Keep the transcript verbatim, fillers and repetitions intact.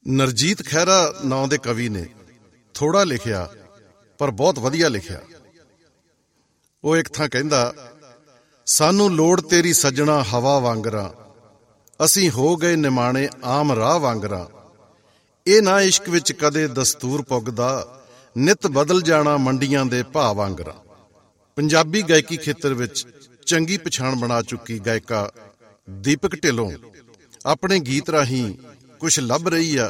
ਨਰਜੀਤ ਖਹਿਰਾ ਨਾਂ ਦੇ ਕਵੀ ਨੇ ਥੋੜ੍ਹਾ ਲਿਖਿਆ ਪਰ ਬਹੁਤ ਵਧੀਆ ਲਿਖਿਆ। ਉਹ ਇੱਕ ਥਾਂ ਕਹਿੰਦਾ, ਸਾਨੂੰ ਲੋੜ ਤੇਰੀ ਸੱਜਣਾ ਹਵਾ ਵਾਂਗਰਾਂ, ਅਸੀਂ ਹੋ ਗਏ ਨਿਮਾਣੇ ਆਮ ਰਾਹ ਵਾਂਗਰਾਂ। ਇਹ ਨਾ ਇਸ਼ਕ ਵਿੱਚ ਕਦੇ ਦਸਤੂਰ ਪੁੱਗਦਾ, ਨਿੱਤ ਬਦਲ ਜਾਣਾ ਮੰਡੀਆਂ ਦੇ ਭਾਅ ਵਾਂਗਰਾਂ। ਪੰਜਾਬੀ ਗਾਇਕੀ ਖੇਤਰ ਵਿੱਚ ਚੰਗੀ ਪਛਾਣ ਬਣਾ ਚੁੱਕੀ ਗਾਇਕਾ ਦੀਪਕ ਢਿੱਲੋਂ ਆਪਣੇ ਗੀਤ ਰਾਹੀਂ ਕੁਛ ਲੱਭ ਰਹੀ ਆ